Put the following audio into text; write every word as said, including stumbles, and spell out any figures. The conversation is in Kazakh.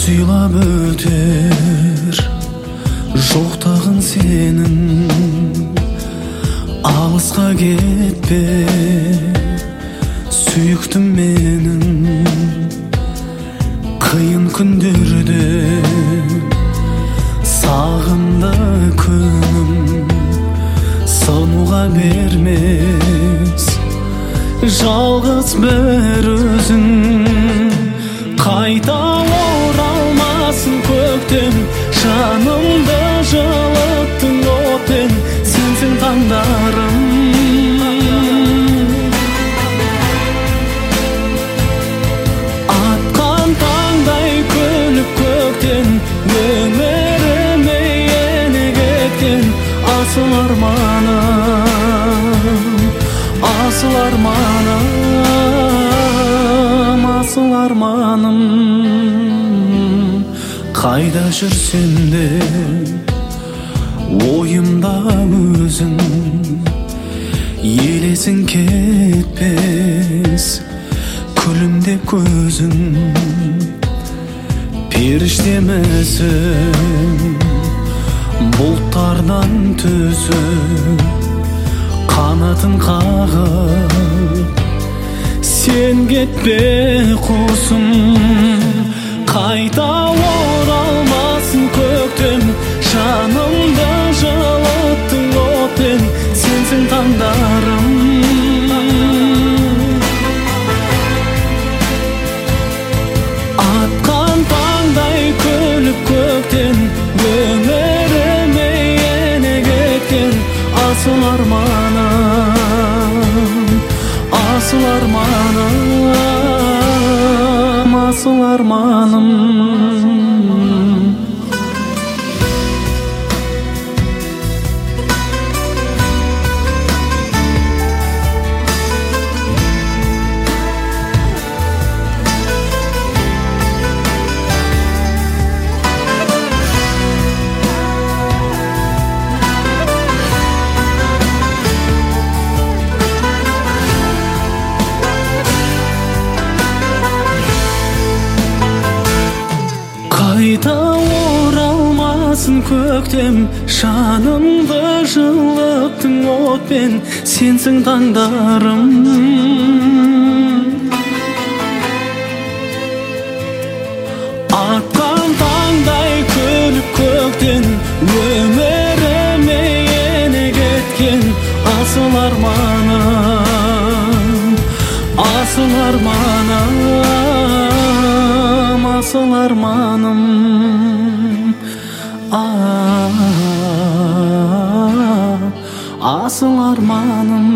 сыйлап өтер жоқтығың сенің, алысқа кетпе сүйіктім менің. Қиын күндерде сағынды күнім, сынуға бермес жалғыз бір өзің. Қайта оралмасын көктем, жанымды жылыттың отпен, сенсің таңдарым. Атқан таңдай күліп көктен, өміріме ене кеткен асыл арманым, асыл арманым, асыл арманым. Қайда жүрсем де ойымда өзің, елесің кетпес күлімдеп көзің. Періштемісің бұлттардан түсіп, қанатын қағып, сен кетпе құсым. Қайта оралмасын көктем, жанымды жылыттың отпен, сенсің таңдарым. Атқан таңдай күліп көктен, өміріме ене кеткен асыл арманым, асыл арманым, асыл арманым. Қайта оралмасын көктем, жанымды жылыттың отпен, сенсің таңдарым. Атқан таңдай күліп көктен, өміріме ене кеткен асыл арманым, асыл арманым, асыл арманым. Асыл арманым.